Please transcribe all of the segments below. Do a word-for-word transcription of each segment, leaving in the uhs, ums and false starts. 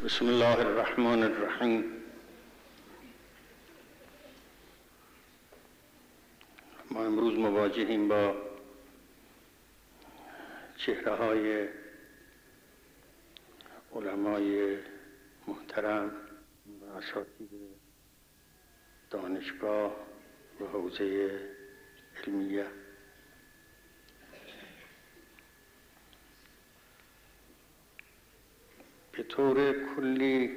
بسم الله الرحمن الرحیم. ما امروز مواجهیم با چهره های علمای محترم و اساتید دانشگاه و حوزه علمیه. به طور کلی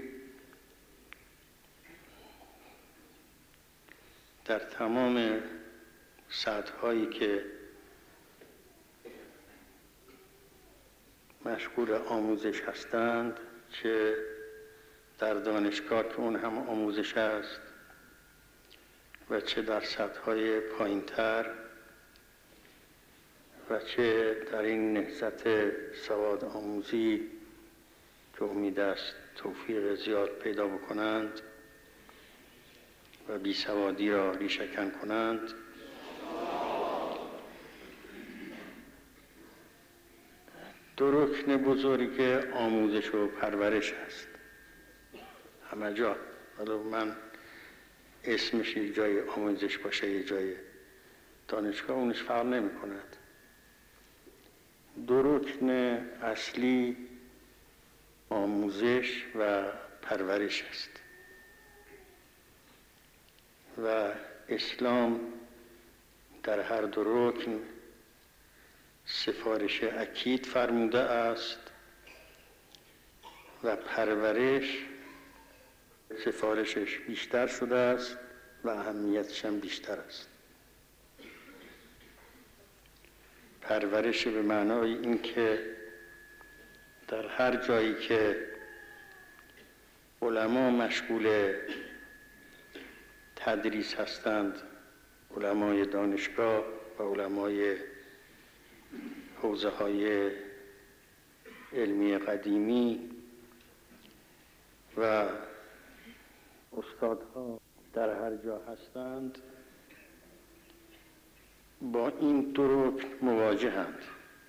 در تمام سطح‌هایی که مشغول آموزش هستند، چه در دانشگاه که اون هم آموزش است و چه در سطح‌های پایین‌تر و چه در این نهضت سواد آموزی که امید است توفیق زیاد پیدا بکنند و بیسوادی را ریشه‌کن کنند، دو رکن بزرگ آموزش و پرورش است همه جا. حالا من اسمش یک جای آموزش باشه یک جای دانشگاه، اونش فرق نمی کند. دو رکن اصلی آموزش و پرورش است و اسلام در هر دو رکن سفارش اکید فرموده است و پرورش سفارشش بیشتر شده است و اهمیتش هم بیشتر است. پرورش به معنای این که در هر جایی که علما مشغول تدریس هستند، علمای دانشگاه و علمای حوزه های علمی قدیمی و استادها در هر جا هستند، با این دو رکن مواجهند: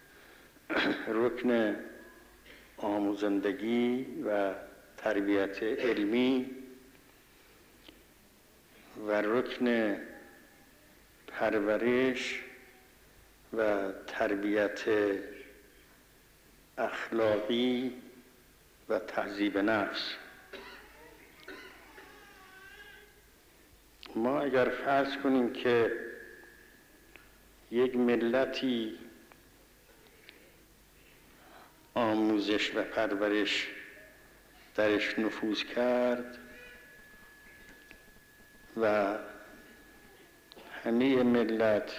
رکن آموزندگی و تربیت علمی و رکن پرورش و تربیت اخلاقی و تهذیب نفس. ما اگر فرض کنیم که یک ملتی آموزش و پرورش درش نفوذ کرد و همه ملت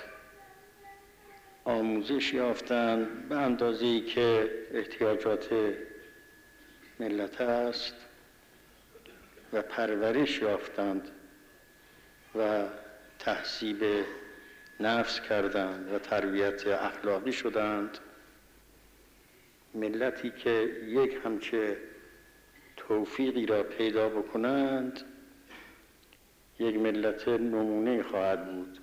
آموزش یافتند به اندازه‌ای که احتیاجات ملت است و پرورش یافتند و تهذیب نفس کردند و تربیت اخلاقی شدند، ملتی که یک همچه توفیقی را پیدا بکنند یک ملت نمونه خواهد بود.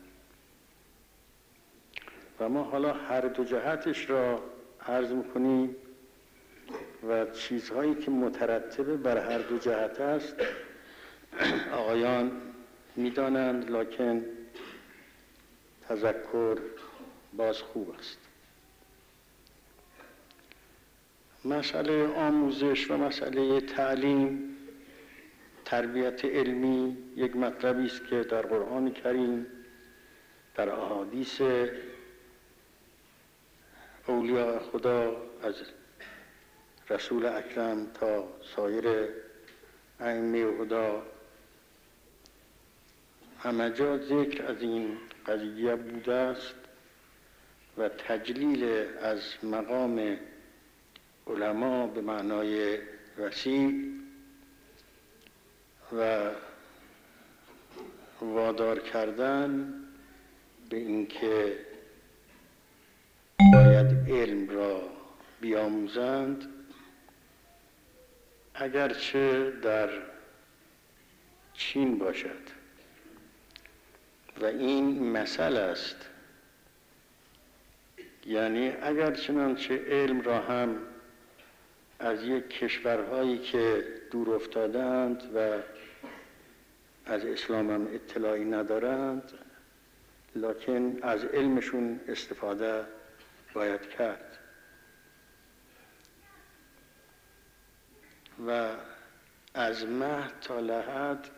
و ما حالا هر دو جهتش را عرض می‌کنیم و چیزهایی که مترتب بر هر دو جهت است آقایان می‌دانند، لکن تذکر باز خوب است. مسئله آموزش و مسئله تعلیم، تربیت علمی یک مطلبی است که در قرآن کریم، در احادیث اولیاء خدا از رسول اکرم تا سایر ائمه هدی همه جا ذکر از این قضیه بوده است و تجلیل از مقام علما به معنای وسیع و وادار کردن به اینکه باید علم را بیاموزند، اگرچه در چین باشد. و این مسئله است، یعنی اگر چنانچه علم را هم از یک کشورهایی که دور افتادند و از اسلام هم اطلاعی ندارند، لکن از علمشون استفاده باید کرد. و از مهد تا لحد،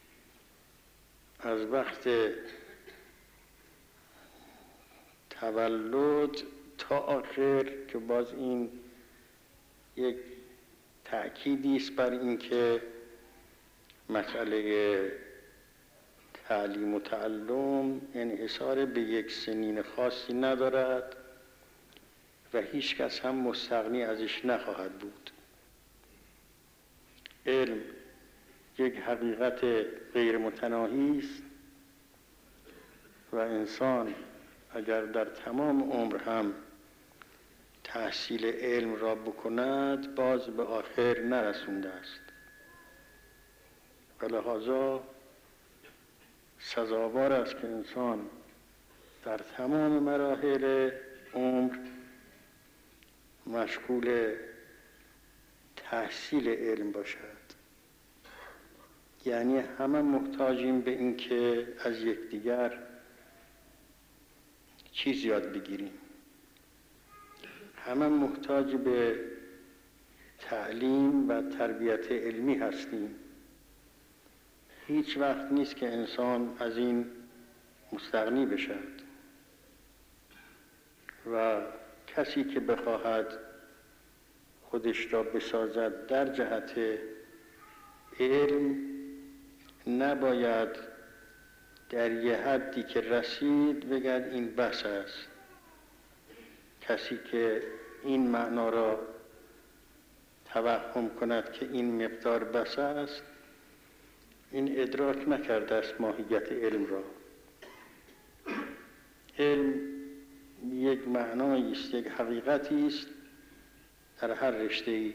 از وقت تولد تا آخر، که باز این یک تأکیدی است بر اینکه مسئله تعلیم و تعلم انحصار به یک سنین خاصی ندارد و هیچ کس هم مستغنی ازش نخواهد بود. علم یک حقیقت غیر متناهی است و انسان اگر در تمام عمر هم تحصیل علم را بکند باز به آخر نرسونده است و لذا سزاوار است که انسان در تمام مراحل عمر مشغول تحصیل علم باشد. یعنی همه محتاجیم به این که از یکدیگر چیز یاد بگیریم، همه محتاج به تعلیم و تربیت علمی هستیم. هیچ وقت نیست که انسان از این مستغنی بشد و کسی که بخواهد خودش را بسازد در جهت علم نباید در یه حدی که رسید بگد این بس است. کسی که این معنا را توهم کند که این مقدار بس است، این ادراک نکرده است ماهیت علم را. علم یک معنایی است، یک حقیقتی است در هر رشته‌ای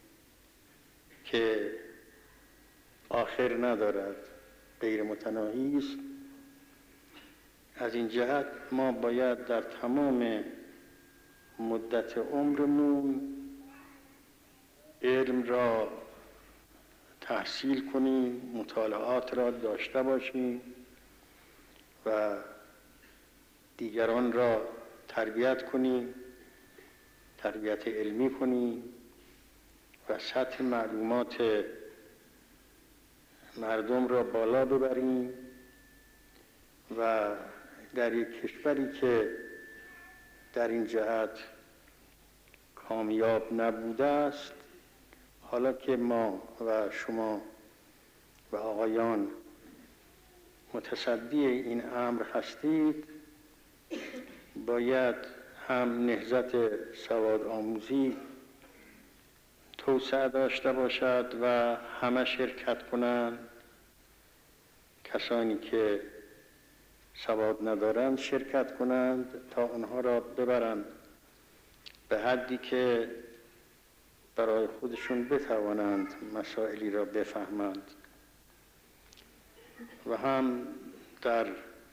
که آخر ندارد، غیر متناهی است. از این جهت ما باید در تمام مدت عمرمون علم را تحصیل کنیم، مطالعات را داشته باشیم و دیگران را تربیت کنیم، تربیت علمی کنیم و سطح معلومات مردم را بالا ببریم و در یک کشوری که در این جهت کامیاب نبوده است، حالا که ما و شما و آقایان متصدی این امر هستید، باید هم نهضت سواد آموزی توسعه داشته باشد و همه شرکت کنند. کسانی که سواد ندارند شرکت کنند تا آنها را ببرند به حدی که برای خودشون بتوانند مسائلی را بفهمند و هم در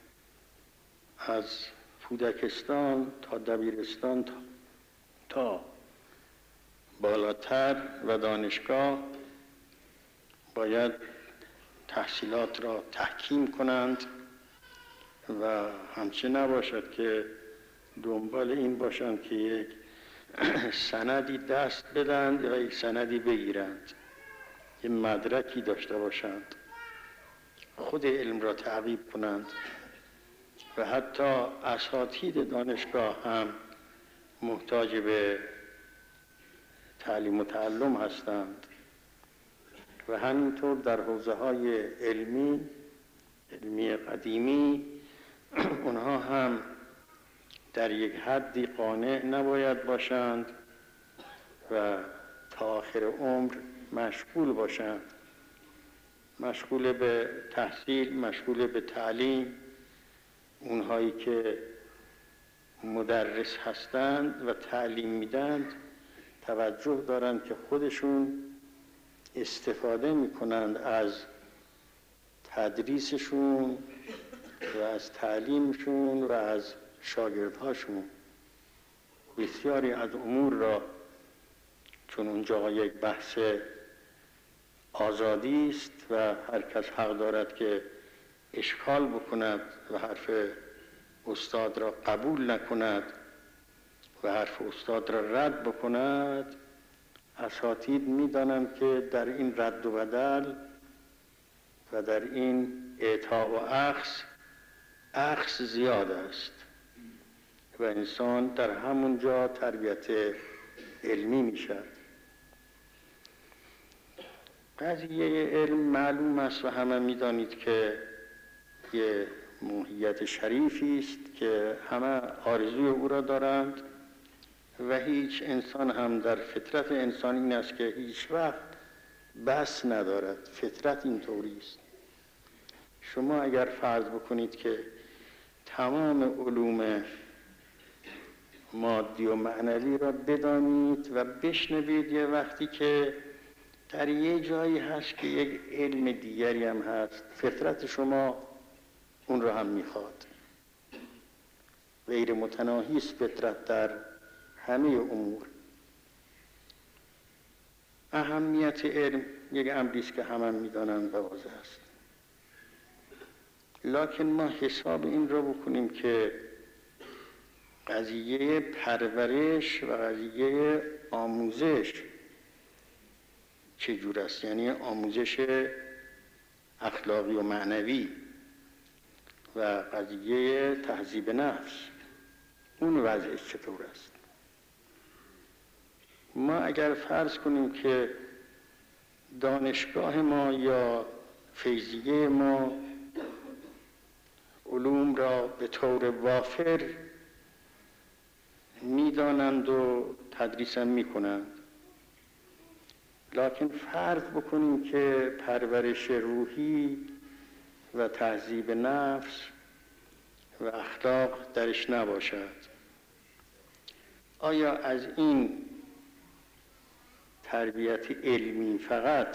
از کودکستان تا دبیرستان تا, تا بالاتر و دانشگاه باید تحصیلات را تحکیم کنند و همچه نباشد که دنبال این باشند که یک سندی دست بدند یا یک سندی بگیرند، یک مدرکی داشته باشند، خود علم را تعقیب کنند و حتی اساتید دانشگاه هم محتاج به تعلیم و تعلم هستند و همینطور در حوزه‌های علمی علمی قدیمی اونها هم در یک حدی قانع نباید باشند و تا آخر عمر مشغول باشند، مشغول به تحصیل، مشغول به تعلیم. اونهایی که مدرس هستند و تعلیم میدند توجه دارند که خودشون استفاده میکنند از تدریسشون و از تعلیمشون و از شاگردهاشون. بسیاری از امور را چون اونجا یک بحث آزادی است و هر کس حق دارد که اشکال بکند و حرف استاد را قبول نکند و حرف استاد را رد بکند. اساتید می‌دانند که در این رد و بدل و در این اعطا و اخذ اخذ زیاد است و انسان در همونجا تربیت علمی میشد. قضیه علم معلوم است و همه میدانید که یه موهیت شریفی است که همه آرزوی او را دارند و هیچ انسان هم در فطرت انسان این است که هیچ وقت بس ندارد. فطرت این طوری است. شما اگر فرض بکنید که تمام علوم مادی و معنوی را بدانید و بشنوید، یه وقتی که در یه جایی هست که یک علم دیگری هم هست، فطرت شما اون را هم میخواد. غیر متناهی است فطرت در همه امور. اهمیت علم یک امری است که همه میدانند و واضح است. لکن ما حساب این را بکنیم که قضیه پرورش و قضیه آموزش چجور است، یعنی آموزش اخلاقی و معنوی و قضیه تهذیب نفس، اون وضعش چطور است. ما اگر فرض کنیم که دانشگاه ما یا فیضیه ما علوم را به طور وافر میدانند و تدریس هم میکنند، لکن فرض بکنیم که پرورش روحی و تهذیب نفس و اخلاق درش نباشد، آیا از این تربیت علمی فقط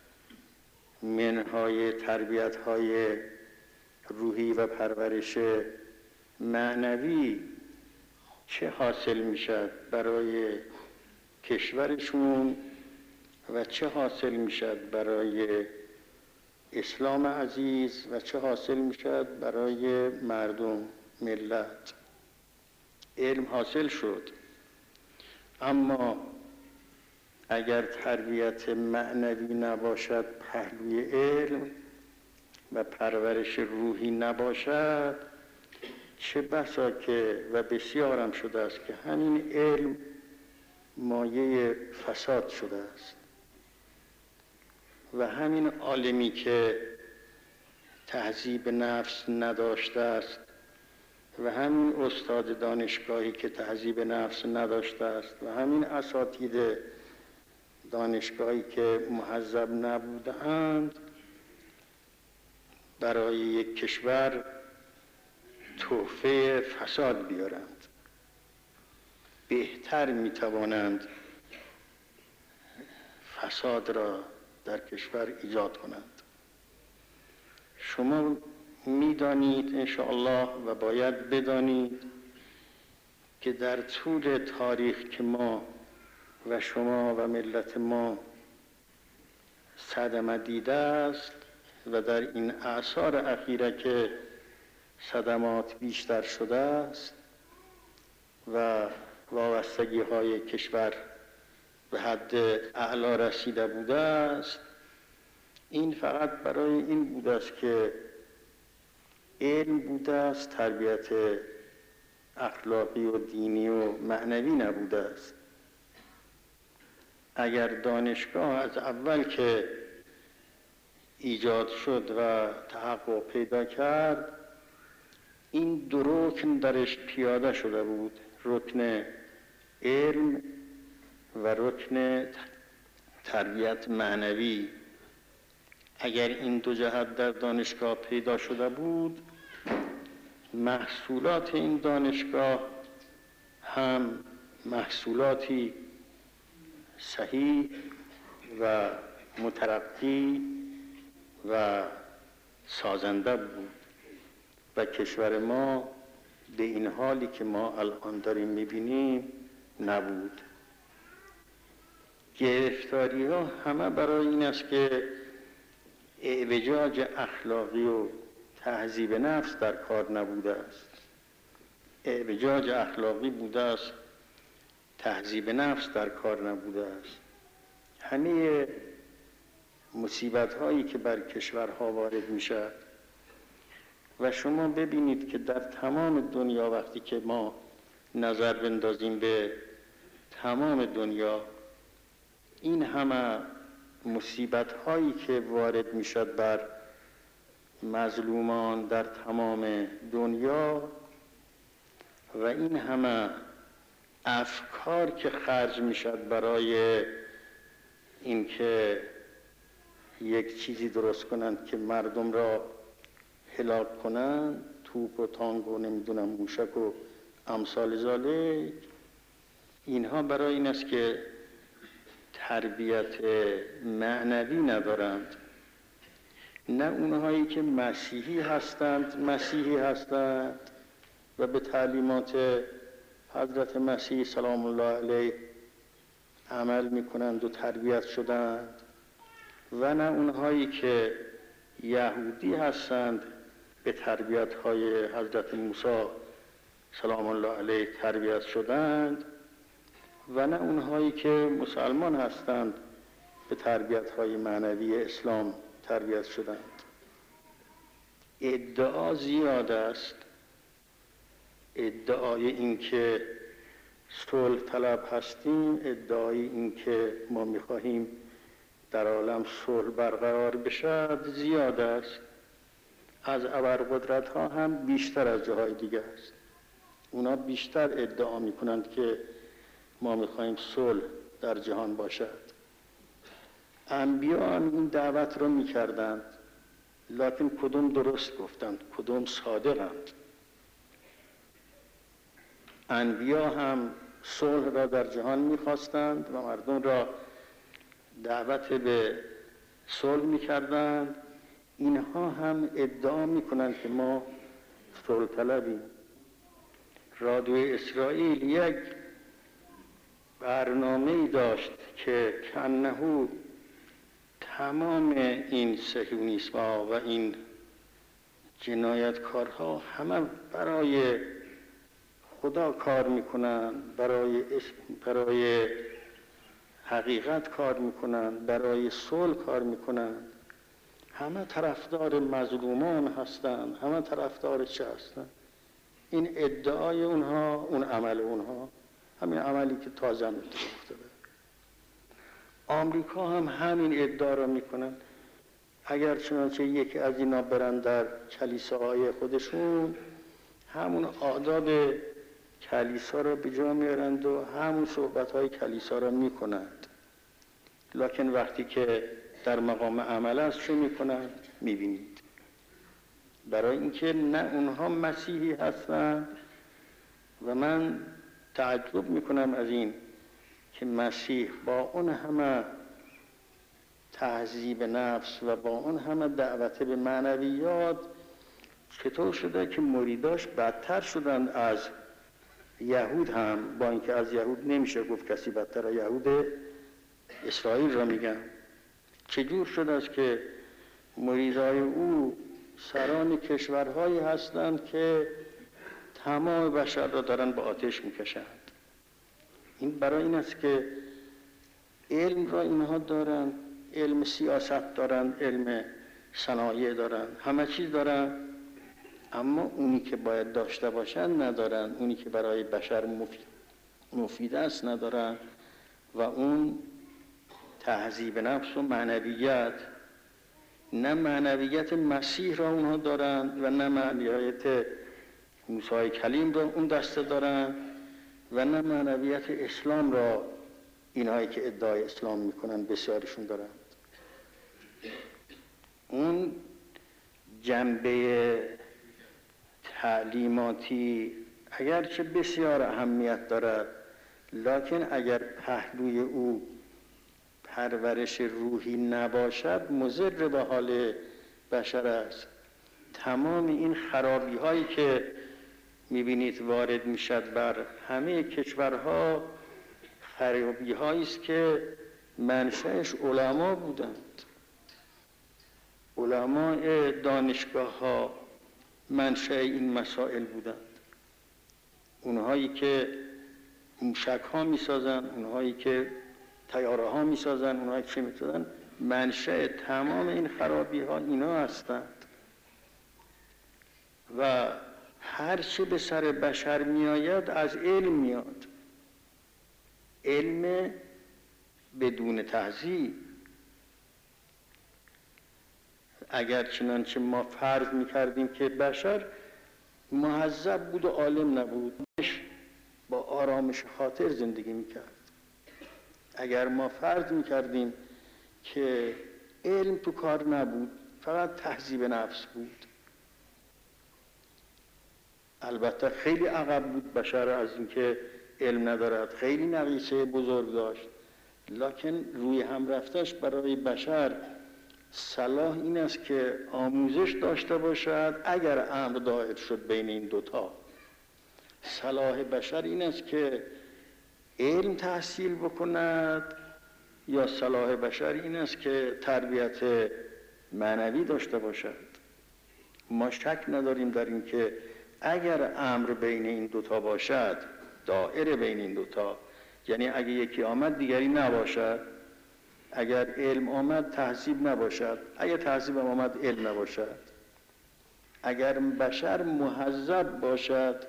منهای تربیت‌های روحی و پرورش معنوی چه حاصل میشد برای کشورشون و چه حاصل میشد برای اسلام عزیز و چه حاصل میشد برای مردم ملت؟ علم حاصل شد، اما اگر تربیت معنوی نباشد پهلوی علم و پرورش روحی نباشد، چه بسا که و بسیارم شده است که همین علم مایه فساد شده است و همین عالمی که تهذیب نفس نداشته است و همین استاد دانشگاهی که تهذیب نفس نداشته است و همین اساتید دانشگاهی که مهذب نبودند برای یک کشور تحفه فساد بیارند. بهتر میتوانند فساد را در کشور ایجاد کنند. شما میدانید انشاءالله و باید بدانید که در طول تاریخ که ما و شما و ملت ما صدمه دیده است و در این اعصار اخیره که صدمات بیشتر شده است و وابستگی های کشور به حد اعلا رسیده بوده است، این فقط برای این بوده است که علم بوده است، تربیت اخلاقی و دینی و معنوی نبوده است. اگر دانشگاه از اول که ایجاد شد و تحقق پیدا کرد، این دو رکن درش پیاده شده بود، رکن علم و رکن تربیت معنوی. اگر این دو جهت در دانشگاه پیدا شده بود، محصولات این دانشگاه هم محصولاتی صحیح و مترقی و سازنده بود و کشور ما به این حالی که ما الان داریم میبینیم نبود. گرفتاری ها همه برای این است که اعوجاج اخلاقی و تهذیب نفس در کار نبوده است. اعوجاج اخلاقی بوده است، تهذیب نفس در کار نبوده است. همه مصیبت هایی که بر کشورها وارد می شود و شما ببینید که در تمام دنیا وقتی که ما نظر بندازیم به تمام دنیا، این همه مصیبت هایی که وارد می شد بر مظلومان در تمام دنیا و این همه افکار که خرج می شد برای اینکه یک چیزی درست کنند که مردم را هلاک کنند، توپ و تانک و نمیدونم موشک و امثال ذالک، اینها برای این است که تربیت معنوی ندارند. نه اونهایی که مسیحی هستند مسیحی هستند و به تعلیمات حضرت مسیح سلام الله علیه عمل میکنند و تربیت شدند، و نه اونهایی که یهودی هستند به تربیت های حضرت موسی سلام الله علیه تربیت شدند، و نه اونهایی که مسلمان هستند به تربیت های معنوی اسلام تربیت شدند. ادعا زیاد است، ادعای این که صلح طلب هستیم، ادعای این که ما میخواهیم در عالم صلح برقرار بشد زیاد است. از ابرقدرت ها هم بیشتر از جاهای دیگه است. اونا بیشتر ادعا میکنند که ما میخواهیم صلح در جهان باشد. انبیا هم این دعوت رو میکردند، لکن کدوم درست گفتند، کدوم صادقند. انبیا هم صلح را در جهان میخواستند و مردم را دعوت به صلح میکردند. اینها هم ادعا میکنند که ما صلح طلبیم. رادیو اسرائیل یک برنامه‌ای داشت که کنهو تمام این صهیونیسم‌ها و این جنایتکارها همه برای خدا کار میکنند، برای برای حقیقت کار میکنند، برای صلح کار میکنند. همه طرفدار مظلومان هستند، همه طرفدار چه هستند؟ این ادعای اونها، اون عمل اونها، همین عملی که تازه هم اتفاق افتاده. آمریکا هم همین ادعا را میکنن. اگر چنانچه یکی از اینا برن در کلیساهای خودشون، همون آداب کلیسا را به جا میارند و همون صحبتهای کلیسا را میکنند، لکن وقتی که در مقام عمل است چه میکنند؟ میبینید. برای اینکه نه اونها مسیحی هستند و من تعجب میکنم از این که مسیح با اون همه تهذیب نفس و با اون همه دعوت به معنویات چطور شده که مریداش بدتر شدند از یهود هم، با اینکه از یهود نمیشه گفت کسی بدتر از یهود، اسرائیل را میگن. چجور شده است که مریدای او سران کشورهایی هستند که تمام بشر را دارن به آتش میکشند؟ این برای این است که علم را اینها دارن، علم سیاست دارن، علم صنایع دارن، همه چیز دارن، اما اونی که باید داشته باشن ندارن، اونی که برای بشر مفید, مفید است ندارن، و اون تهذیب نفس و معنویت. نه معنویت مسیح را اونها دارن و نه معنویت موسی کلیم را اون دسته دارن و نه معنویت اسلام را اینهایی که ادعای اسلام میکنن بسیارشون دارن. اون جنبه تعلیماتی اگرچه بسیار اهمیت دارد، لکن اگر پهلوی او پرورش روحی نباشد مضر به حال بشر است. تمام این خرابی هایی که میبینید وارد میشد بر همه کشورها، خرابی هایی است که منشأش علما بودند. علماء دانشگاه ها منشأ این مسائل بودند. اونهایی که موشک ها می سازن، اونهایی که طیاره ها می سازن، اونهایی که می سازن، منشأ تمام این خرابی ها اینا هستند. و هر چه به سر بشر می آید از علم میاد. علم بدون تهذیب. اگر چنانچه ما فرض می‌کردیم که بشر مهذب بود و عالم نبود، با آرامش خاطر زندگی می‌کرد. اگر ما فرض می‌کردیم که علم تو کار نبود، فقط تهذیب نفس بود، البته خیلی عقب بود بشر از اینکه علم ندارد، خیلی نقیصه بزرگ داشت، لکن روی هم رفتش برای بشر صلاح این است که آموزش داشته باشد. اگر امر دایر شد بین این دوتا، صلاح بشر این است که علم تحصیل بکند، یا صلاح بشر این است که تربیت معنوی داشته باشد. ما شک نداریم در این که اگر امر بین این دوتا باشد، دائره بین این دوتا، یعنی اگه یکی آمد دیگری نباشد، اگر علم آمد تهذیب نباشد، اگر تهذیب آمد علم نباشد، اگر بشر مهذب باشد،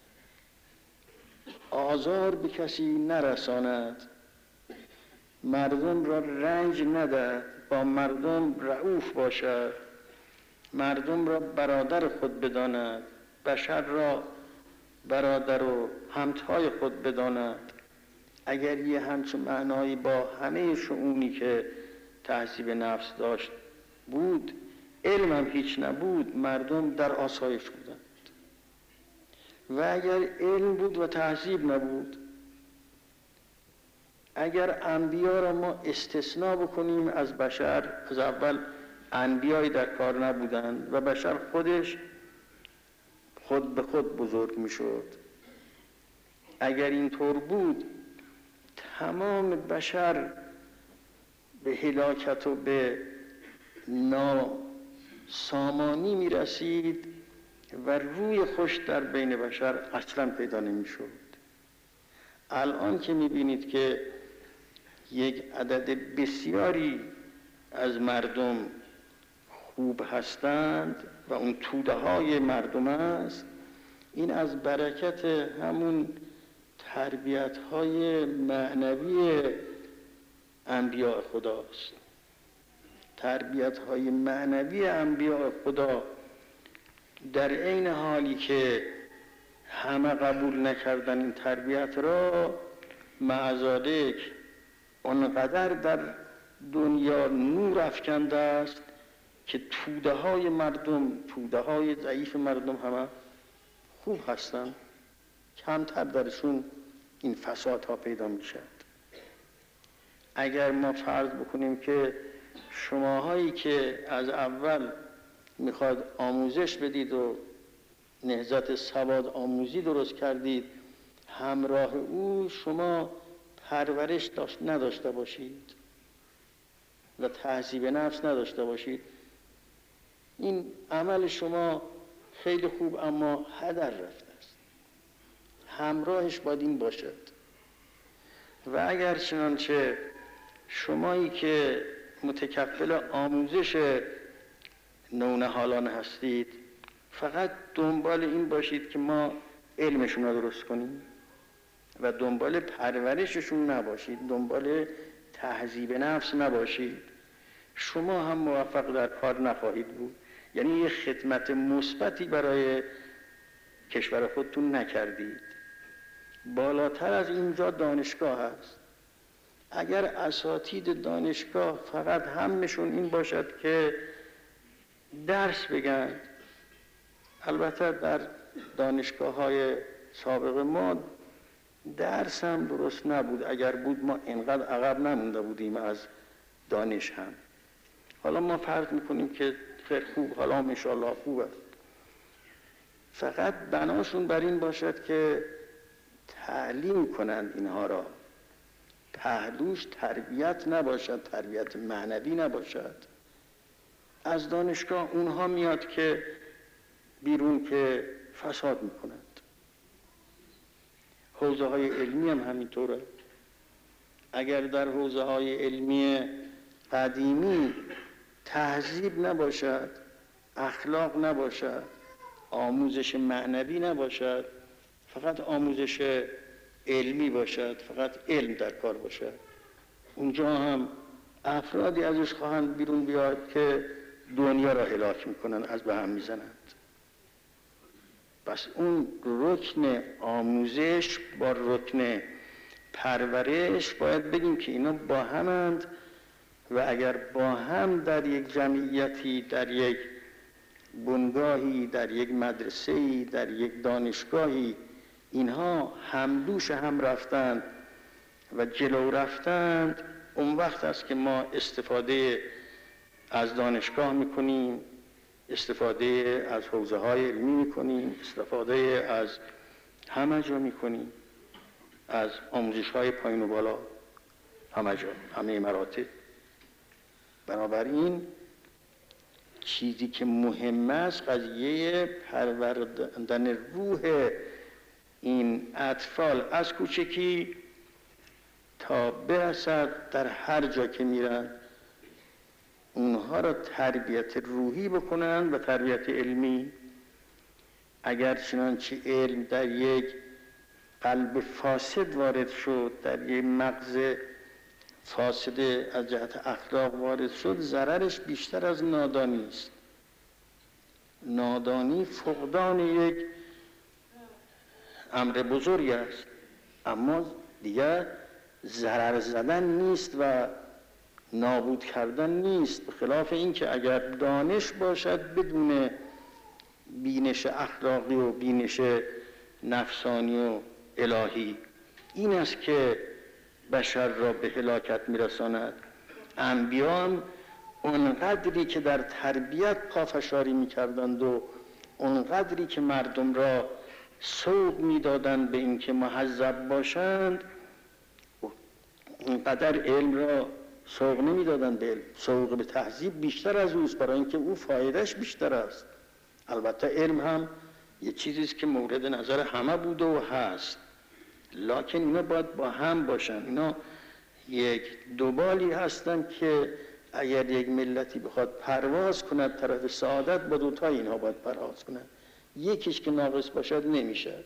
آزار به کسی نرساند، مردم را رنج ندهد، با مردم رؤوف باشد، مردم را برادر خود بداند، بشر را برادر و همتای خود بداند، اگر یه همچون معنایی با همه شؤونی که تهذیب نفس داشت بود، علم هم هیچ نبود، مردم در آسایش بودند. و اگر علم بود و تهذیب نبود، اگر انبیا را ما استثناء بکنیم از بشر، از اول انبیایی در کار نبودند و بشر خودش خود به خود بزرگ می شد. اگر اینطور بود، تمام بشر به هلاکت و به ناسامانی می رسید و روی خوش در بین بشر اصلا پیدا نمی شد. الان که می بینید که یک عدد بسیاری از مردم خوب هستند و اون توده های مردم است، این از برکت همون تربیت های معنوی انبیاء خداست. تربیت های معنوی انبیاء خدا در عین حالی که همه قبول نکردن این تربیت را، معذالک اونقدر در دنیا نور افکنده است که توده های مردم، توده های ضعیف مردم همه خوب هستند، کمتر درشون این فسادها پیدا می شد. اگر ما فرض بکنیم که شماهایی که از اول میخواد آموزش بدید و نهضت سواد آموزی درست کردید، همراه او شما پرورش داشت نداشته باشید و تهذیب نفس نداشته باشید، این عمل شما خیلی خوب اما هدر رفته است. همراهش باید این باشد. و اگر چنانچه شمایی که متکفل آموزش نونهالان هستید، فقط دنبال این باشید که ما علمشون رو درست کنیم و دنبال پرورششون نباشید، دنبال تهذیب نفس نباشید، شما هم موفق در کار نخواهید بود. یعنی یه خدمت مثبتی برای کشور خودتون نکردید. بالاتر از اینجا دانشگاه هست. اگر اساتید دانشگاه فقط همشون این باشد که درس بگن، البته در دانشگاه های سابق ما درس هم درست نبود، اگر بود ما اینقدر عقب نمونده بودیم از دانش هم. حالا ما فرض میکنیم که خیلی خوب، حالا انشاءالله خوب است، فقط بناشون بر این باشد که تعلیم کنند اینها را، پهلوش تربیت نباشد، تربیت معنوی نباشد. از دانشگاه اونها میاد که بیرون که فساد میکنند. حوزه های علمی هم همینطوره. اگر در حوزه های علمی قدیمی تهذیب نباشد، اخلاق نباشد، آموزش معنوی نباشد، فقط آموزش علمی باشد، فقط علم در کار باشد، اونجا هم افرادی ازش خواهند بیرون بیاد که دنیا را هلاک میکنن، از به هم میزنند. پس اون رکن آموزش با رکن پرورش باید بگیم که اینا با همند و اگر با هم در یک جمعیتی، در یک بنگاهی، در یک مدرسه‌ای، در یک دانشگاهی اینها همدوش هم رفتند و جلو رفتند، اون وقت است که ما استفاده از دانشگاه میکنیم، استفاده از حوزه های علمی میکنیم، استفاده از همه جا میکنیم، از آموزش های پایین و بالا، همه جا، همه مراتب. بنابراین چیزی که مهم است قضیه پروردن روح این اطفال از کوچکی تا برسد در هر جا که میرن اونها را تربیت روحی بکنن و تربیت علمی. اگر چنانچه علم در یک قلب فاسد وارد شد، در یک مغز فاسد از جهت اخلاق وارد شد، ضررش بیشتر از نادانی است. نادانی فقدان یک امر بزرگ است، اما دیگر ضرر زدن نیست و نابود کردن نیست. به خلاف این که اگر دانش باشد بدون بینش اخلاقی و بینش نفسانی و الهی، این است که بشر را به هلاکت میرساند. انبیا هم اونقدری که در تربیت پافشاری میکردند و اونقدری که مردم را سوق میدادند به اینکه مهذب باشند، اونقدر علم را سوق نمیدادند به علم. سوق به تهذیب بیشتر از اوست، برای اینکه او فایدهش بیشتر است. البته علم هم یه چیزیست که مورد نظر همه بوده و هست، لکن اینا باید با هم باشن. اینا یک دوبالی هستن که اگر یک ملتی بخواد پرواز کند طرف سعادت، با دوتای اینها باید پرواز کند. یکیش که ناقص باشد نمیشد.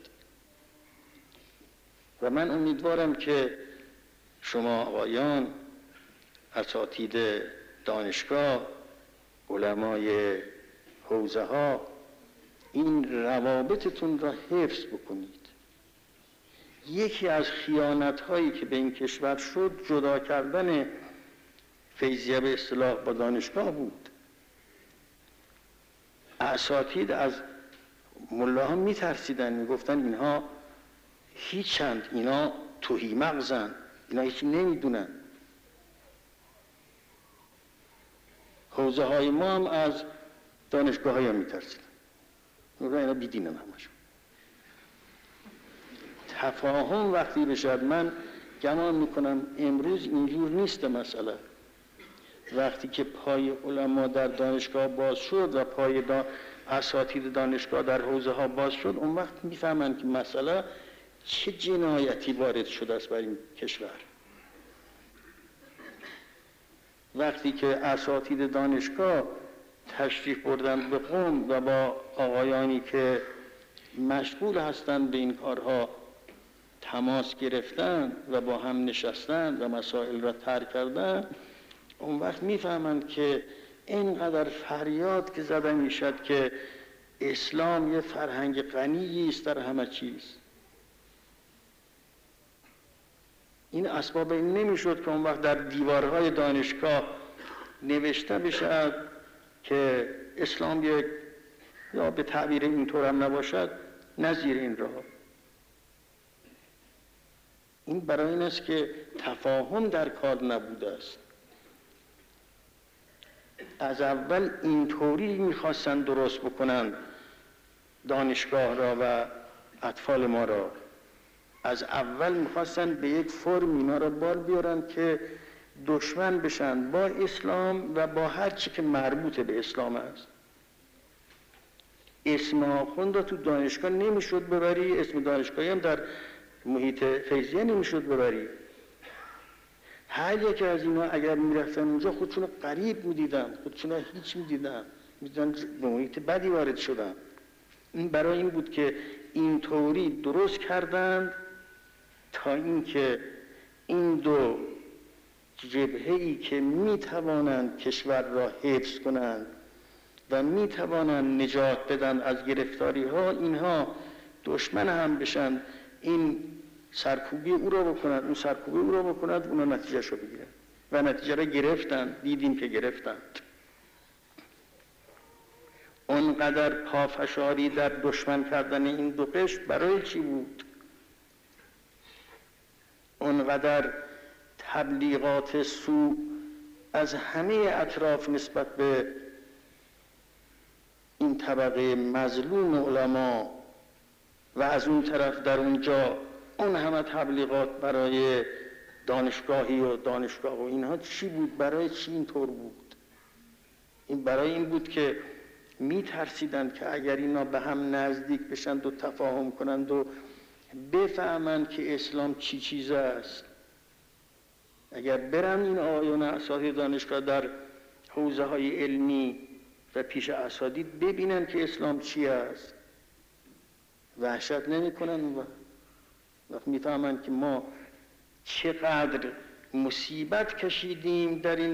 و من امیدوارم که شما آقایان، اساتید دانشگاه، علمای حوزه ها، این روابطتون را حفظ بکنید. یکی از خیانت هایی که به این کشور شد جدا کردن فیضیه به اصطلاح با دانشگاه بود. اساتید از ملاها می ترسیدن، می گفتن اینها هیچند، اینا تهی مغزن، اینا هیچی نمیدونن. حوزه های ما هم از دانشگاه های هم می ترسیدن، اینا بیدینن همشون. تفاهم وقتی بشد، من گمان میکنم امروز اینجور نیست مسئله. وقتی که پای علما در دانشگاه باز شد و پای دا اساتید دانشگاه در حوزه ها باز شد، اون وقت میفهمن که مسئله چه جنایتی وارد شده است بر این کشور. وقتی که اساتید دانشگاه تشریف بردن به قم و با آقایانی که مشغول هستند به این کارها تماس گرفتن و با هم نشستن و مسائل را طرح کردن، اون وقت میفهمند که اینقدر فریاد که زده میشد که اسلام یه فرهنگ غنی است در همه چیز. این اسباب این نمیشد که اون وقت در دیوارهای دانشگاه نوشته بشد که اسلام یک، یا به تعبیر اینطور هم نباشد، نظیر این راه. این برای این است که تفاهم در کار نبوده است. از اول اینطوری میخواستن درست بکنن دانشگاه را و اطفال ما را از اول میخواستن به یک فرم اینا را بار بیارن که دشمن بشن با اسلام و با هر چی که مربوط به اسلام است. اسم آخوند را تو دانشگاه نمیشد ببری، اسم دانشگاهی هم در محیط فیضیه نمیشد ببری. هر یک از اینا اگر میرفتن اونجا خودشون غریب میدیدن، خودشون هیچ میدیدن، میدیدن به محیط بدی وارد شدن. این برای این بود که این طوری درست کردند تا اینکه این دو جبهه‌ای که میتوانند کشور را حفظ کنند و میتوانند نجات بدن از گرفتاری ها، اینها دشمن هم بشن، این سرکوبی او را بکنند، اون سرکوبی او را بکنند، اونا نتیجه شو بگیرن و نتیجه را گرفتن. دیدیم که گرفتند. اونقدر پافشاری در دشمن کردن این دو قشر برای چی بود؟ اونقدر تبلیغات سوء از همه اطراف نسبت به این طبقه مظلوم علما و از اون طرف در اونجا اون همه تبلیغات برای دانشگاهی و دانشگاه و اینها چی بود؟ برای چی اینطور بود؟ این برای این بود که می ترسیدند که اگر اینا به هم نزدیک بشند و تفاهم کنند و بفهمند که اسلام چی چیز است، اگر برن این آقایون اساتید دانشگاه در حوزه های علمی و پیش اساتید ببینن که اسلام چی است، وحشت نمی کنن و وقت میفهمن که ما چقدر مصیبت کشیدیم در این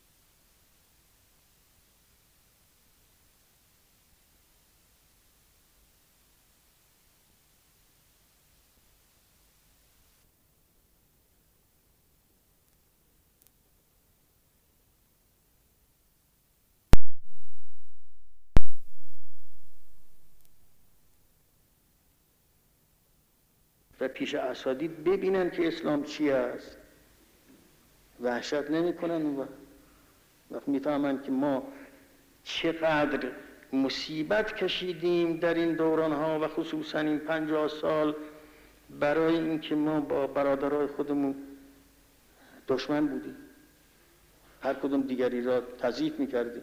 و پیش اساتید ببینن که اسلام چی است، وحشت نمی کنن و وقت میفهمن که ما چقدر مصیبت کشیدیم در این دوران ها و خصوصا این پنجاه سال برای اینکه ما با برادرای خودمون دشمن بودیم، هر کدوم دیگری را تضعیف میکردیم.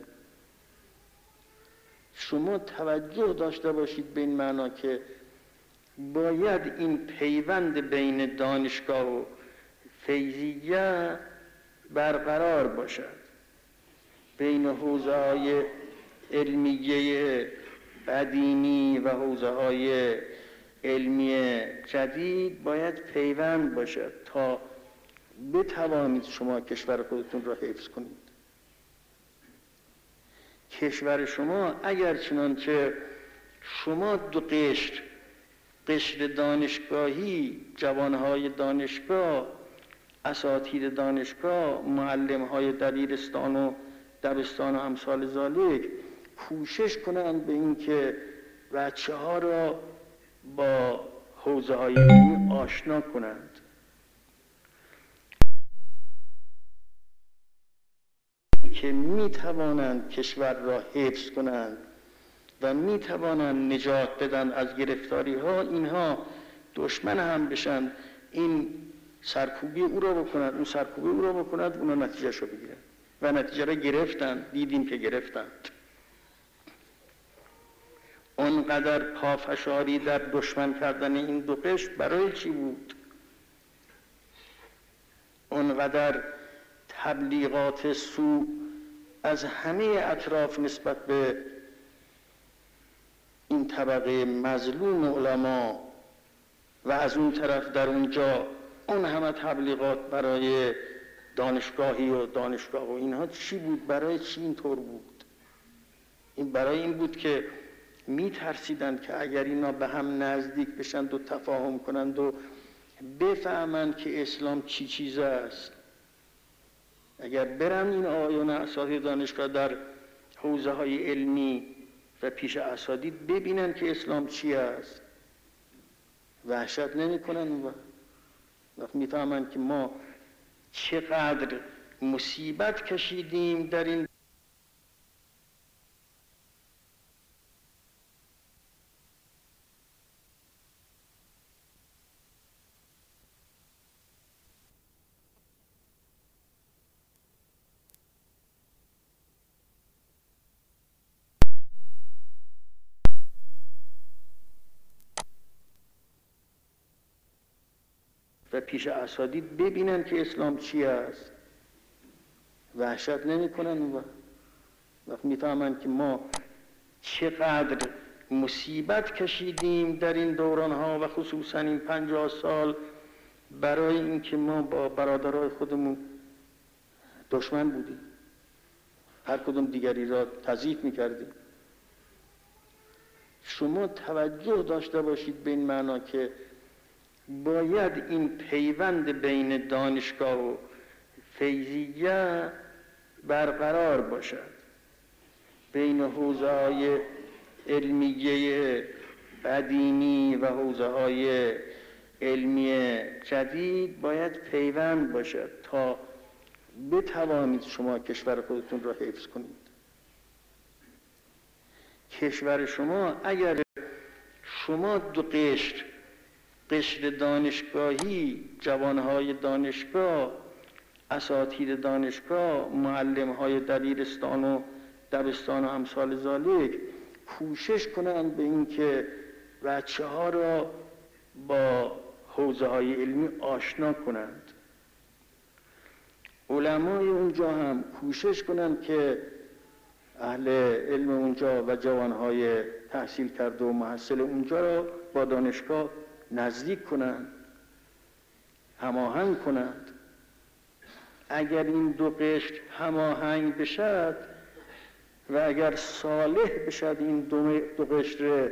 شما توجه داشته باشید به این معنا که باید این پیوند بین دانشگاه و فیضیه برقرار باشد، بین حوزه‌های علمیه قدیمی و حوزه‌های علمی جدید باید پیوند باشد تا بتوانید شما کشور خودتون را حفظ کنید. کشور شما اگر چنانچه شما دو قشر، قشر دانشگاهی، جوانهای دانشگاه، اساتید دانشگاه، معلمهای دبیرستان و دبستان و امثال ذالک کوشش کنند به این که بچه ها را با حوزه های علمی آشنا کنند، که می توانند کشور را حفظ کنند و می توانند نجات بدن از گرفتاری ها، اینها دشمن هم بشن، این سرکوبی او را بکنند، اون سرکوبی او را بکنند، اونا نتیجه شو بگیرن و نتیجه را گرفتن. دیدیم که گرفتند. اونقدر پافشاری در دشمن کردن این دو قشر برای چی بود؟ اونقدر تبلیغات سوء از همه اطراف نسبت به این طبقه مظلوم علما و از اون طرف در اونجا اون همه تبلیغات برای دانشگاهی و دانشگاه و اینها چی بود؟ برای چی اینطور بود؟ این برای این بود که می ترسیدند که اگر اینا به هم نزدیک بشند و تفاهم کنند و بفهمند که اسلام چی چیز است، اگر برن این آقایون اساتید دانشگاه در حوزه های علمی و پیش اساتید ببینن که اسلام چی است، وحشت نمی کنن و وقت میفهمن که ما چقدر مصیبت کشیدیم در این و پیش اساتید ببینن که اسلام چی است، وحشت نمی کنن. اون وقت وقت میفهمن که ما چقدر مصیبت کشیدیم در این دوران ها و خصوصا این پنجاه سال برای اینکه ما با برادرای خودمون دشمن بودیم، هر کدوم دیگری را تضعیف میکردیم. شما توجه داشته باشید به این معنا که باید این پیوند بین دانشگاه و فیضیه برقرار باشد، بین حوزه‌های علمیه قدیمی و حوزه‌های علمی جدید باید پیوند باشد تا بتوانید شما کشور خودتون را حفظ کنید. کشور شما اگر شما دو قشر، قشر دانشگاهی، جوانهای دانشگاه، اساتید دانشگاه، معلمهای دبیرستان و دبستان و امثال ذالک کوشش کنند به اینکه بچه ها را با حوزه های علمی آشنا کنند، علمای اونجا هم کوشش کنند که اهل علم اونجا و جوانهای تحصیل کرده و محصل اونجا را با دانشگاه نزدیک کنند، هماهنگ کنند. اگر این دو قشر هماهنگ بشد و اگر صالح بشد این دو, دو قشر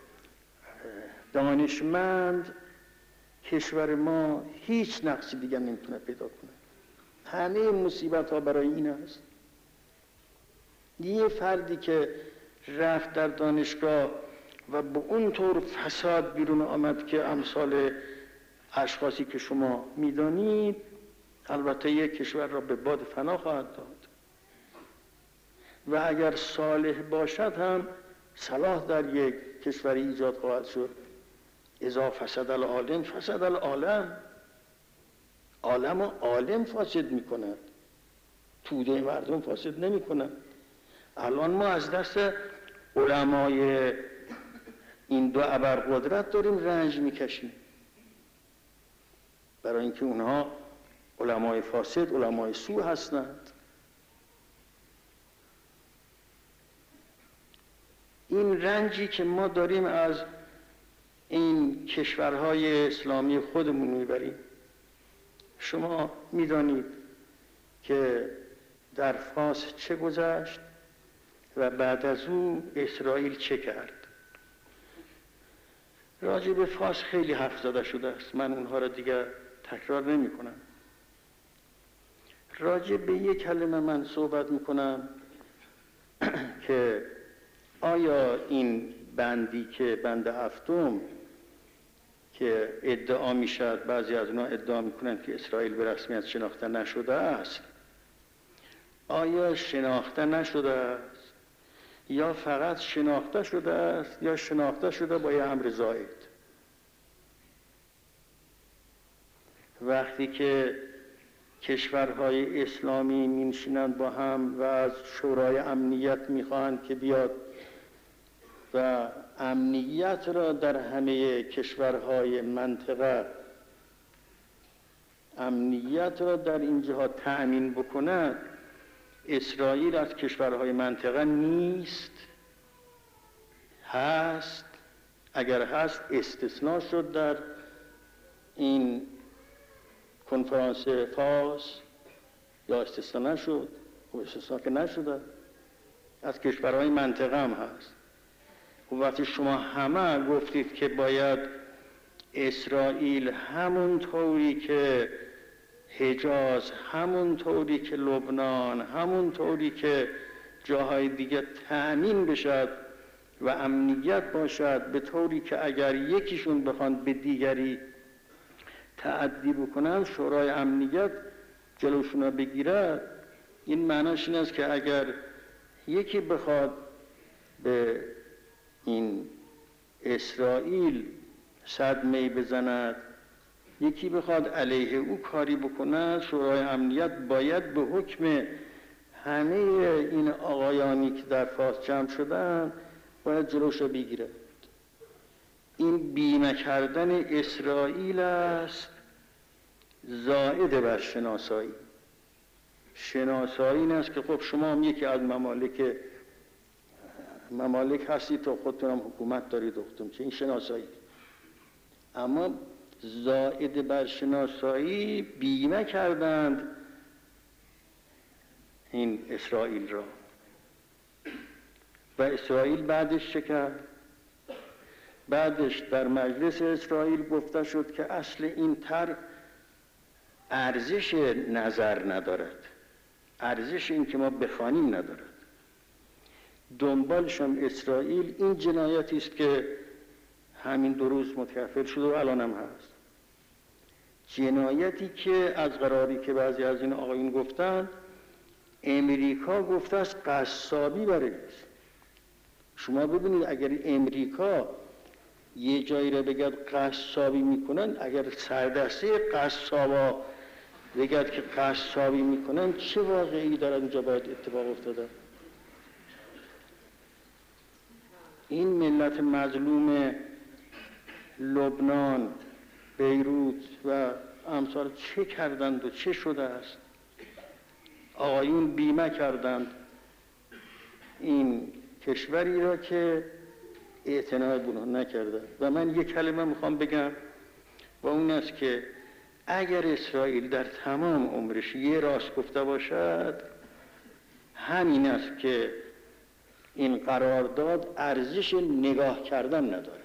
دانشمند، کشور ما هیچ نقصی دیگر نمیتونه پیدا کنه. همه مصیبت ها برای این است. یه فردی که رفت در دانشگاه و به اون طور فساد بیرون آمد که امثال اشخاصی که شما میدانید، البته یک کشور را به باد فنا خواهد داد و اگر صالح باشد هم صلاح در یک کشوری ایجاد خواهد شد. اذا فسد العالم فسد العالم. عالم و عالم فاسد می کند، توده مردم فاسد نمی کند. الان ما از دست علمای این دو ابرقدرت داریم رنج می کشیم، برای اینکه اونها علمای فاسد، علمای سو هستند. این رنجی که ما داریم از این کشورهای اسلامی خودمون میبریم. شما میدانید که در فاس چه گذشت و بعد از او اسرائیل چه کرد. راجع به فاس خیلی حرف زده شده است، من اونها را دیگر تکرار نمی کنم. راجع به یک کلمه من صحبت میکنم که آیا این بندی که بند هفتم که ادعا میشد، بعضی از اونها ادعا میکنند که اسرائیل به رسمیت شناخته نشده است، آیا شناخته نشده است یا فقط شناخته شده است یا شناخته شده با یه امر زائد؟ وقتی که کشورهای اسلامی می‌نشینند با هم و از شورای امنیت می‌خواهند که بیاد و امنیت را در همه کشورهای منطقه، امنیت را در این جهات تأمین بکند، اسرائیل از کشورهای منطقه نیست، هست. اگر هست استثناء شد در این کنفرانس فاس یا استثناء نشد؟ و استثناء که نشده، از کشورهای منطقه هم هست. و وقتی شما همه گفتید که باید اسرائیل همون طوری که حجاز، همون طوری که لبنان، همون طوری که جاهای دیگه تأمین بشد و امنیت باشد، به طوری که اگر یکیشون بخوان به دیگری تعدی بکنن شورای امنیت جلوشون رو بگیرد، این معناش این است که اگر یکی بخواد به این اسرائیل صدمه‌ای بزند، یکی بخواد علیه او کاری بکند، شورای امنیت باید به حکم همه این آقایانی که در فاس جمع شدن باید جلوش رو بگیرد. این بیمه کردن اسرائیل است زائد بر شناسایی. شناسایی این است که خب شما هم یکی از ممالک ممالک هستید تو خودتونم حکومت دارید خودتون چه این شناسایی. اما زائد بر شناسایی بیمه کردند این اسرائیل را و اسرائیل بعدش چه کرد؟ بعدش در مجلس اسرائیل گفته شد که اصل این طرح ارزش نظر ندارد، ارزش این که ما بخوانیم ندارد. دنبالشم اسرائیل این جنایتی است که همین دو روز متکفل شد و الان هم هست، جنایتی که از قراری که بعضی از این آقایون گفتند امریکا گفته است قصابی برای است. شما ببینید اگر امریکا یه جایی را بگد قصابی میکنن، اگر سردسته قصابا بگد که قصابی میکنن، چه واقعی دارد اونجا باید اتفاق افتاده؟ این ملت مظلوم لبنان، بیروت و امثال چه کردند و چه شده است؟ آقایون بیمه کردند این کشوری را که اعتناع گناه نکرده. و من یک کلمه میخوام بگم و اون است که اگر اسرائیل در تمام عمرش یه راست گفته باشد همین است که این قرارداد ارزش نگاه کردن ندارد.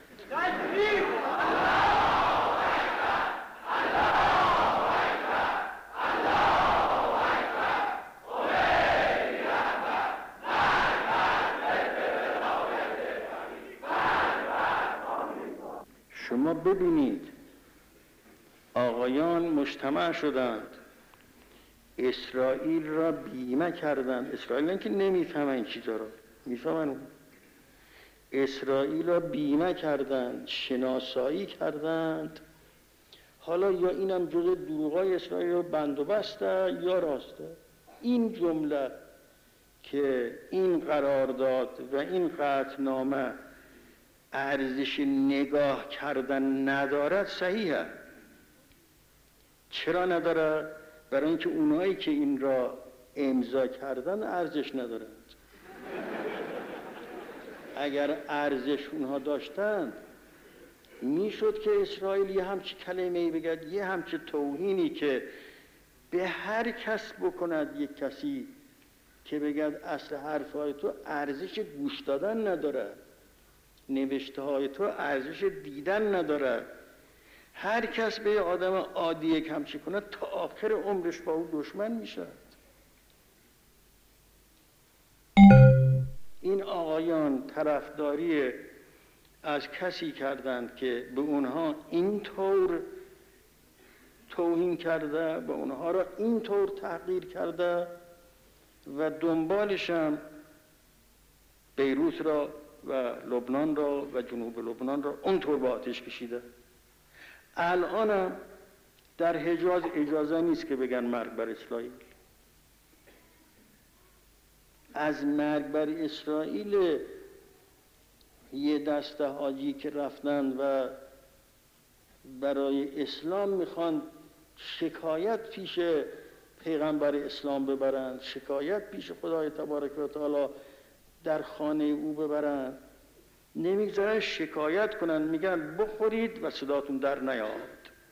شما ببینید آقایان مجتمع شدند، اسرائیل را بیمه کردند. اسرائیل که نمیفهمن این چیزا را، میفهمن. اسرائیل را بیمه کردند، شناسایی کردند. حالا یا اینم جزء دروغای اسرائیل را بند و بسته یا راسته. این جمله که این قرارداد و این قطعنامه ارزش نگاه کردن ندارد صحیحه. چرا نداره؟ برای اینکه اونایی که این را امضا کردن ارزش ندارند. اگر ارزش اونها داشتند میشد که اسرائیل یه همچی کلمه‌ای بگد، یه همچی توهینی که به هر کس بکند، یک کسی که بگد اصل حرفای تو ارزش گوش دادن نداره، نوشته های تو ارزش دیدن نداره. هر کس به یه آدم عادی یک همچی کنه تا آخر عمرش با او دشمن میشه. این آقایان طرفداری از کسی کردند که به اونها اینطور توهین کرده، به اونها را اینطور تحقیر کرده و دنبالش هم بیروت را و لبنان را و جنوب لبنان را اونطور با آتش کشیده. الان در حجاز اجازه نیست که بگن مرگ بر اسرائیل. از مرگ بر اسرائیل یه دسته حاجی که رفتن و برای اسلام میخوان شکایت پیش پیغمبر اسلام ببرند، شکایت پیش خدای تبارک و تعالی در خانه او ببرند، نمیگذارن شکایت کنن، میگن بخورید و صداتون در نیاد.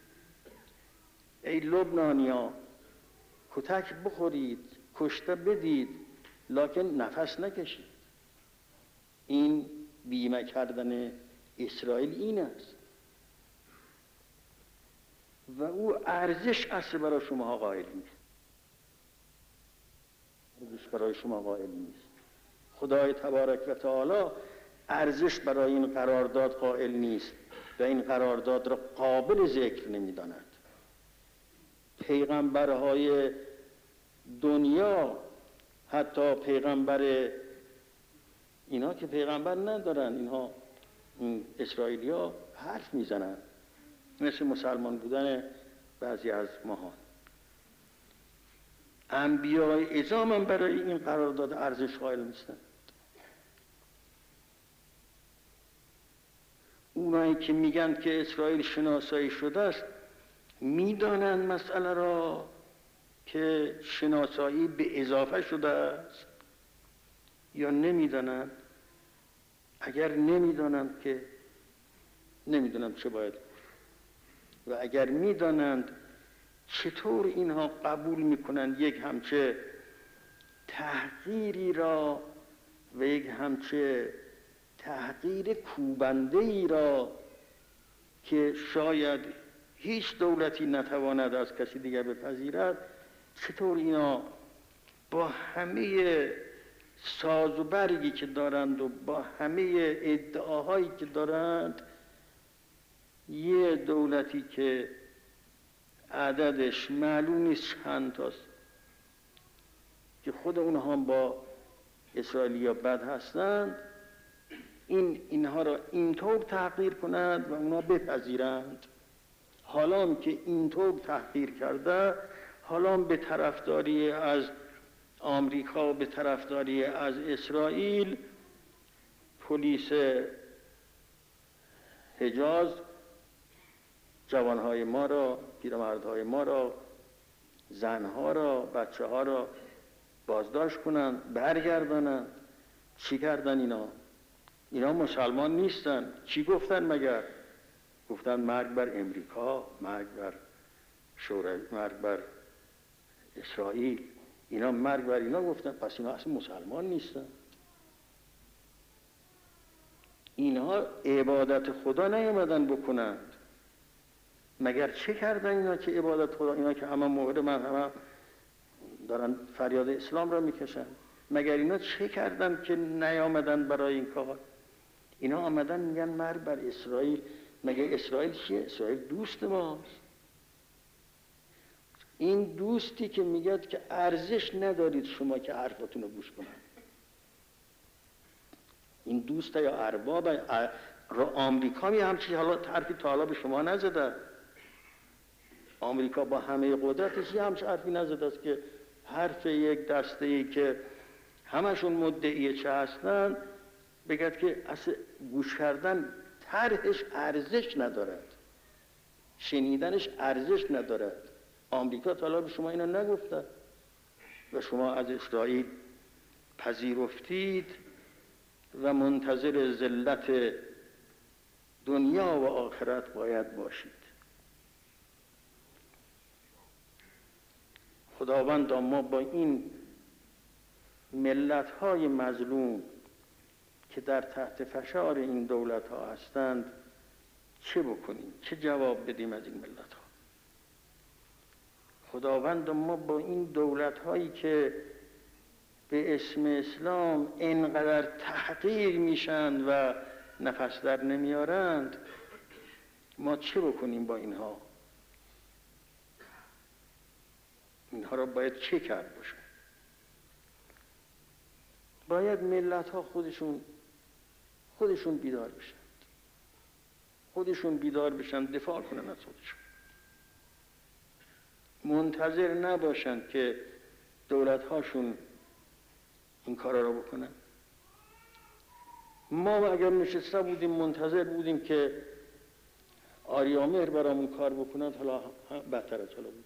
ای لبنانیا، کتک بخورید، کشته بدید، لکن نفس نکشید. این بیمه کردن اسرائیل این است و او ارزش اصل برای شما قائل نیست، ارزش برای شما قائل نیست. خدای تبارک و تعالی ارزش برای این قرارداد قائل نیست و این قرارداد را قابل ذکر نمی‌داند. پیغمبرهای دنیا، حتی پیغمبر اینا که پیغمبر ندارن، اینها این اسرائیلیا حرف میزنن مثل مسلمان بودن بعضی از ماها. انبیای اعظام هم برای این قرارداد ارزش قائل نیستن. اونایی که میگن که اسرائیل شناسایی شده است میدانند مسئله را که شناسایی به اضافه شده است یا نمیدانند؟ اگر نمیدانند که نمیدونم چه باید، و اگر میدانند چطور اینها قبول میکنند یک همچه تحقیری را و یک همچه تحقیر کوبنده ای را که شاید هیچ دولتی نتواند از کسی دیگر بپذیرد، چطور اینا با همه ساز و برگی که دارند و با همه ادعاهایی که دارند، یه دولتی که عددش معلوم نیست چند تاست، که خود اونها هم با اسرائیلیا بد هستند، این اینها را اینطور تحقیر کنند و اونا بپذیرند. حالا که اینطور تحقیر کرده، حالا به طرفداری از آمریکا و به طرفداری از اسرائیل، پلیس حجاز جوانهای ما را، پیرمردهای ما را، زنها را، بچه ها را بازداشت کنند، برگردانند. چی کردن اینا؟ اینا مسلمان نیستن. چی گفتن مگر؟ گفتن مرگ بر امریکا، مرگ بر شوروی، مرگ بر اسرائیل. اینا مرگ بر اینا گفتن، پس اینا اصلا مسلمان نیستن. اینها عبادت خدا نیامدن بکنند. مگر چه کردن اینا که عبادت خدا؟ اینا که همه مورد من همه دارن فریاد اسلام را میکشن. مگر اینا چه کردن که نیامدن برای این کار؟ اینا آمدن میگن مرگ بر اسرائیل. مگر اسرائیل چیه؟ اسرائیل دوست ماست. این دوستی که میگه که ارزش ندارید شما که حرفاتون رو گوش کنن. این دوست یا ارباب را آمریکا می همچی حالا حرفی تا حالا به شما نزده. آمریکا با همه قدرتش یه همچه حرفی نزده است که حرف یک دسته ای که همشون مدعی چه هستن بگد که اصلا گوش کردن طرحش ارزش ندارد، شنیدنش ارزش ندارد. آمریکا تا حالا به شما اینا نگفته و شما از اسرائیل پذیرفتید و منتظر ذلت دنیا و آخرت باید باشید. خداوند ما با این ملت‌های مظلوم که در تحت فشار این دولت‌ها هستند چه بکنیم؟ چه جواب بدیم از این ملت‌ها؟ خداوند ما با این دولت‌هایی که به اسم اسلام اینقدر تحقیر میشن و نفس در نمیارند، ما چه بکنیم با اینها؟ اینها را باید چه کرد باشه؟ باید ملت ها خودشون خودشون بیدار بشن، خودشون بیدار بشن، دفاع کنن از خودشون. منتظر نباشن که دولت هاشون این کارا را بکنن. ما اگر نشسته بودیم منتظر بودیم که آریامهر برامون کار بکنند، حالا بهتر از حالا بودیم.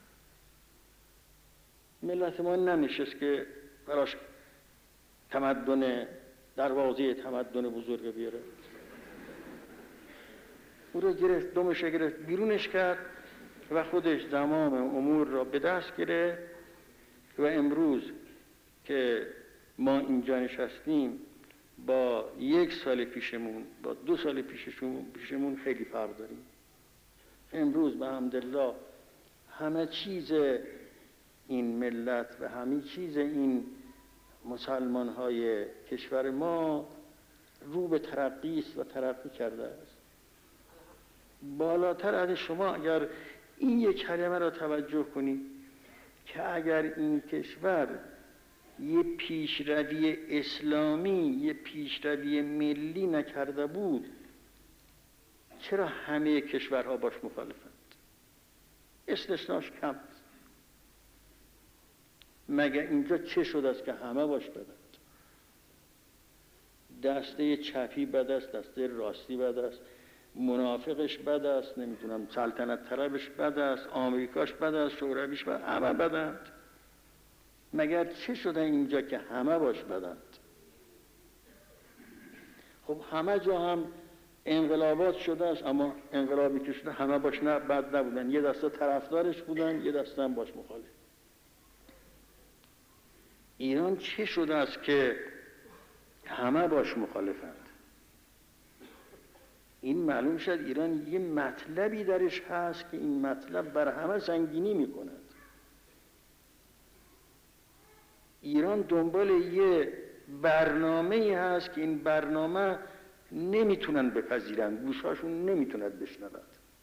ملت ما ننشست که براش تمدن، دروازه تمدن بزرگ بیاره. او رو گرفت، دمش گرفت، بیرونش کرد و خودش تمام امور را به دست گرفت و امروز که ما اینجا نشستیم با یک سال پیشمون، با دو سال پیششون پیشمون خیلی فرق داریم. امروز به حمدالله همه چیز این ملت و همه چیز این مسلمان های کشور ما رو به ترقی است و ترقی کرده است. بالاتر از شما اگر این یک کلمه را توجه کنید که اگر این کشور یه پیشروی اسلامی، یه پیشروی ملی نکرده بود، چرا همه کشورها باش مخالفند؟ استثناش کم است. مگر اینجا چه شده است که همه باش بدند؟ دسته چپی بد است، دسته راستی بد است، منافقش بد است، نمیدونم سلطنت طلبش بد است، آمریکاش بد است، شورویش بد، همه بدند. مگر چه شده اینجا که همه باش بدند؟ خب همه جا هم انقلابات شده است، اما انقلابی که شده همه باش نه بد نبودن، یه دسته طرفدارش بودن، یه دسته هم باش مخالف. ایران چه شده است که همه باش مخالفند؟ این معلوم شد ایران یه مطلبی درش هست که این مطلب بر همه سنگینی میکند. ایران دنبال یه برنامه هست که این برنامه نمیتونن بپذیرن، گوشاشون نمیتوند بشنود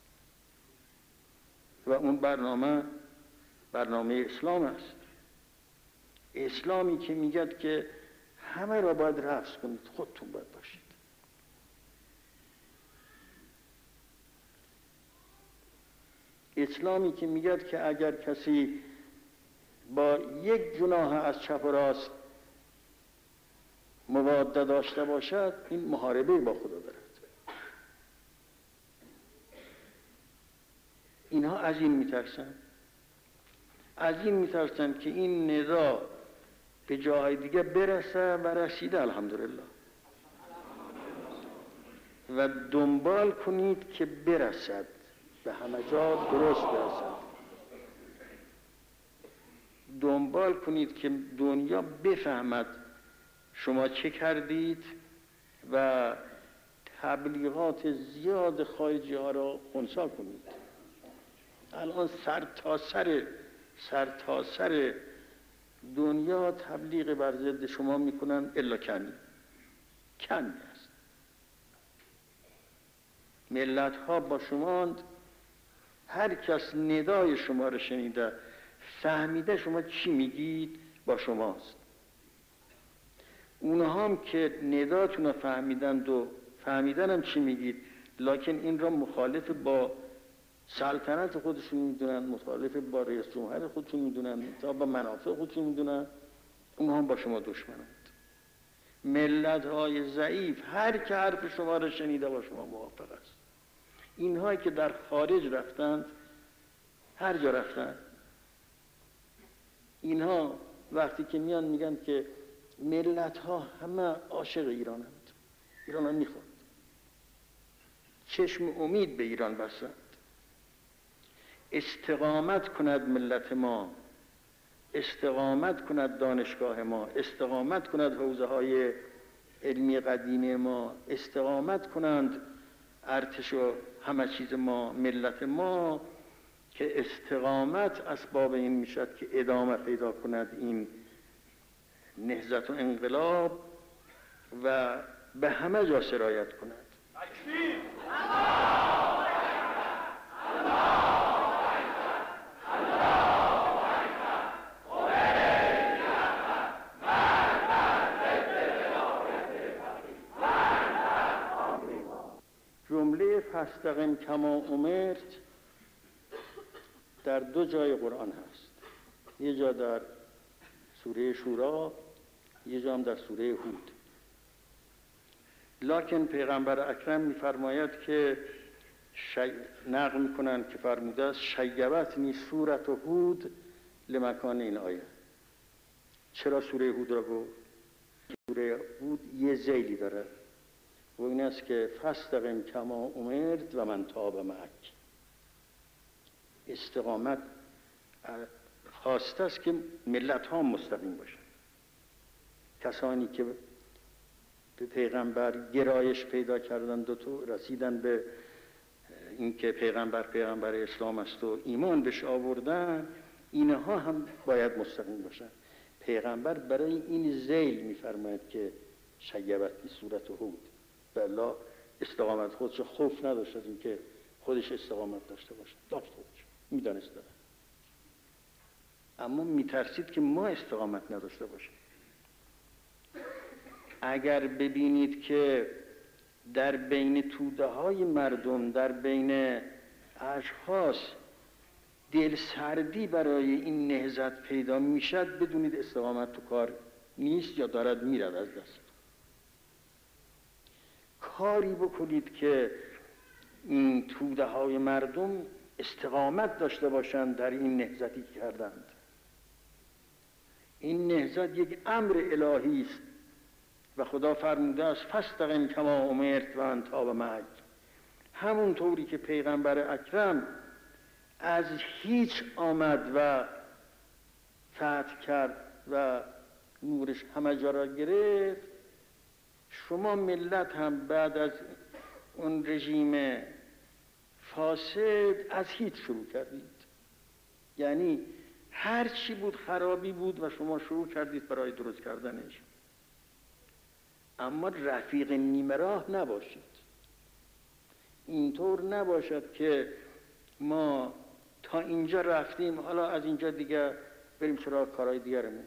و اون برنامه برنامه اسلام است. اسلامی که میگد که همه را باید رفض کنید، خودتون باید باشید. اسلامی که میگد که اگر کسی با یک گناه از چپ و راست مواده داشته باشد، این محاربه با خدا دارد. اینها از این میترسن، از این میترسن که این ندا به جاهای دیگه برسه و رسیده الحمدلله، و دنبال کنید که برسد به همه جا درست برسد. دنبال کنید که دنیا بفهمد شما چه کردید و تبلیغات زیاد خارجی ها را خنثی کنید. الان سر تا سر سر تا سر دنیا تبلیغ بر ضد شما میکنن، الا کمی کمی است. ملت ها با شما، هر کس ندای شما را شنیده فهمیده شما چی میگید با شماست. اونها هم که نداتون رو فهمیدند و فهمیدن هم چی میگید، لکن این را مخالف با سلطنت خودشون میدونن، مخالف با رئیس جمهور خودشون میدونن، تا با منافع خودشون میدونن، اونها هم با شما دشمنند. ملت های ضعیف هر که حرف شما را شنیده با شما موافق است. اینهایی که در خارج رفتند، هر جا رفتند، اینها وقتی که میان میگن که ملت ها همه عاشق ایرانند، ایران ها میخواد، چشم امید به ایران بستند. استقامت کند ملت ما، استقامت کند دانشگاه ما، استقامت کند حوزه های علمی قدیمی ما، استقامت کنند ارتش و همه چیز ما، ملت ما، که استقامت اسباب این میشد که ادامه پیدا کند این نهضت و انقلاب و به همه جا سرایت کند. جمله فاستقم کما امرت در دو جای قرآن هست، یه جا در سوره شورا، یه جا هم در سوره هود. لکن پیغمبر اکرم می‌فرماید که شی... نقل می‌کنند که فرموده است شیبتنی سورة هود لمکان این آیه. چرا سوره هود را گفت؟ سوره هود یه ذیلی داره و این است که فاستقم کما امرت و من تاب معک. استقامت خواسته است که ملت ها مستقیم باشن. کسانی که به پیغمبر گرایش پیدا کردند و تو رسیدن به اینکه پیغمبر پیغمبر اسلام است و ایمان بهش آوردن، اینها هم باید مستقیم باشن. پیغمبر برای این ذیل میفرماید که شیبتنی سورة هود، بلا استقامت خودش خوف نداشت از اینکه خودش استقامت داشته باشه، داشت خودش میدانست داره، اما میترسید که ما استقامت نداشته باشیم. اگر ببینید که در بین توده های مردم، در بین اشخاص دل سردی برای این نهضت پیدا میشد، بدونید استقامت تو کار نیست یا دارد میرد از دست. کاری بکنید که این توده های مردم استقامت داشته باشند در این نهضتی که کردند. این نهضت یک امر الهی است و خدا فرموده است فاستقم کما امرت و انت معک. همون طوری که پیغمبر اکرم از هیچ آمد و فتح کرد و نورش همه جا را گرفت، شما ملت هم بعد از اون رژیم فاسد از هیچ شروع کردید. یعنی هر چی بود خرابی بود و شما شروع کردید برای درست کردنش. اما رفیق نیمه راه نباشید. اینطور نباشد که ما تا اینجا رفتیم حالا از اینجا دیگه بریم سراغ کارهای دیگرمون.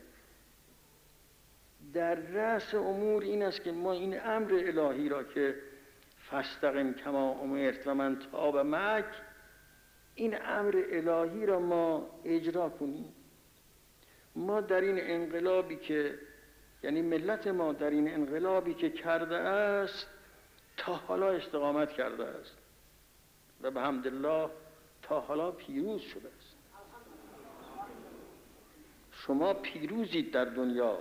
در رأس امور این است که ما این امر الهی را که فاستقم کما امرت و من تاب معک، این امر الهی را ما اجرا کنیم. ما در این انقلابی که یعنی ملت ما در این انقلابی که کرده است تا حالا استقامت کرده است و به حمدالله تا حالا پیروز شده است. شما پیروزید در دنیا،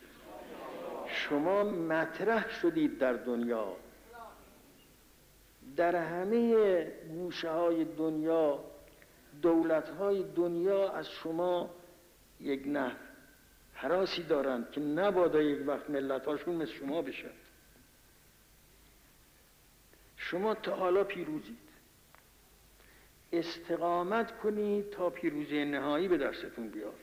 شما مطرح شدید در دنیا، در همه گوشه های دنیا دولت های دنیا از شما یک نه هراسی دارند که نبادا یک وقت ملت هاشون مثل شما بشن. شما تا حالا پیروزید، استقامت کنید تا پیروزی نهایی به دستتون بیاد.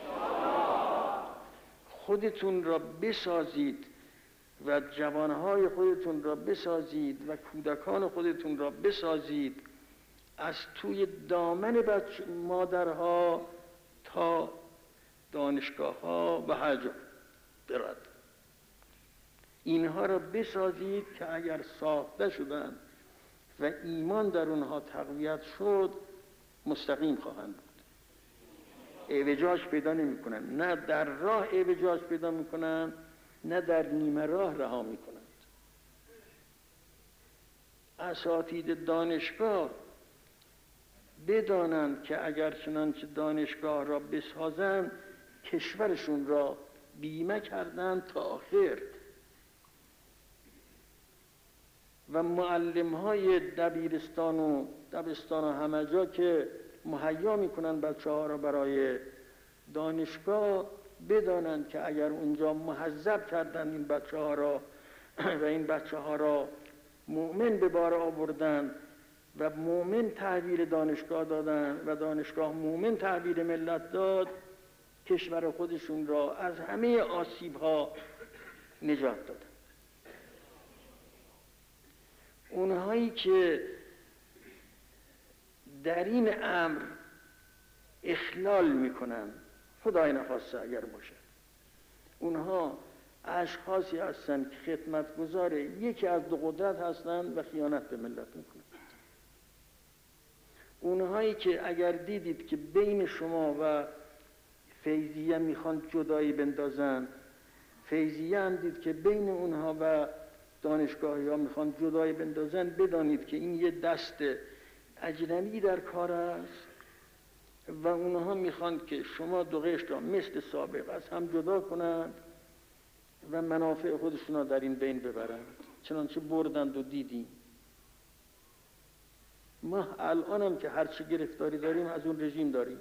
خودتون را بسازید و جوانهای خودتون را بسازید و کودکان خودتون را بسازید از توی دامن بچه مادرها تا دانشگاه ها و هر جا برد. اینها را بسازید که اگر ساخته شدن و ایمان در اونها تقویت شد مستقیم خواهند بود. اعوجاج پیدا نمی کنن. نه در راه اعوجاج پیدا می کنن، نه در نیمه راه رها می کنند. اساتید دانشگاه بدانند که اگر چنانچه دانشگاه را بسازند کشورشون را بیمه کردند تا آخر. و معلم های دبیرستان و دبستان و همه جا که مهیا میکنن بچه ها را برای دانشگاه بدانند که اگر اونجا مهذب کردن این بچه ها را و این بچه ها را مؤمن به بار آوردن و مؤمن تحویل دانشگاه دادن و دانشگاه مؤمن تحویل ملت داد، کشور خودشون را از همه آسیب ها نجات دادن. اونهایی که در این امر اخلال میکنن، خدای نخواسته اگر باشه، اونها اشخاصی هستند که خدمتگزار یکی از دو قدرت هستند و خیانت به ملت میکنند. اونهایی که اگر دیدید که بین شما و فیضیه میخوان جدایی بندازن، فیضیه هم دید که بین اونها و دانشگاهی ها میخوان جدایی بندازن، بدانید که این یه دست اجنبی در کار است و اونها میخوان که شما دو قشر را مثل سابق از هم جدا کنند و منافع خودشون را در این بین ببرند. چنانچه بردند و دیدیم. ما الان هم که هرچی گرفتاری داریم از اون رژیم داریم.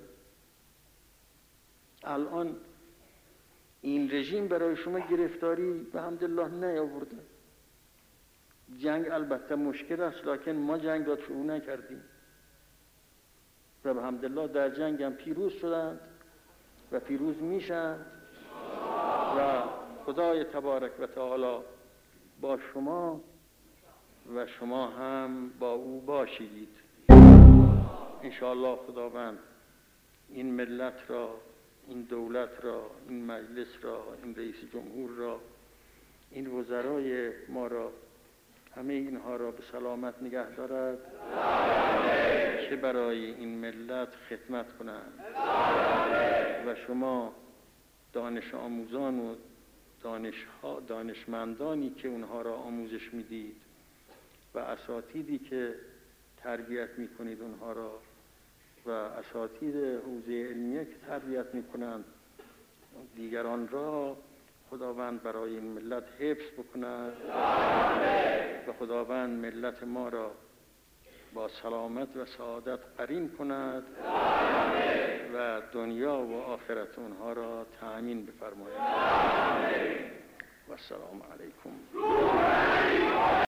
الان این رژیم برای شما گرفتاری به حمدالله نیاورده. جنگ البته مشکل است، لکن ما جنگ را شروع نکردیم و به حمدالله در جنگ هم پیروز شدند و پیروز میشند و خدای تبارک و تعالی با شما و شما هم با او باشید. انشاءالله خداوند این ملت را، این دولت را، این مجلس را، این رئیس جمهور را، این وزرای ما را، همه اینها را به سلامت نگه دارد که برای این ملت خدمت کنند و شما دانش آموزان و دانشها دانشمندانی که اونها را آموزش میدید و اساتیدی که تربیت میکنید اونها را و اساتید حوزه علمیه که تربیت میکنند دیگران را، خداوند برای این ملت حفظ بکند و خداوند ملت ما را با سلامت و سعادت قرین کند و دنیا و آخرت اونها را تأمین بفرماید. و السلام علیکم.